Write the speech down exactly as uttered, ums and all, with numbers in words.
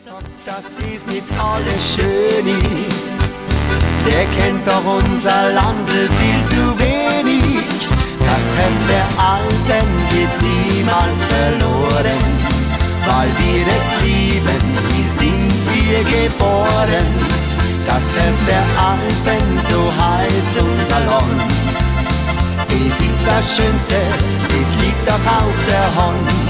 Dass dies nicht alles schön ist, der kennt doch unser Land viel zu wenig. Das Herz der Alpen geht niemals verloren, weil wir es lieben, hier sind wir geboren. Das Herz der Alpen, so heißt unser Land. Es ist das Schönste, es liegt doch auf der Hand.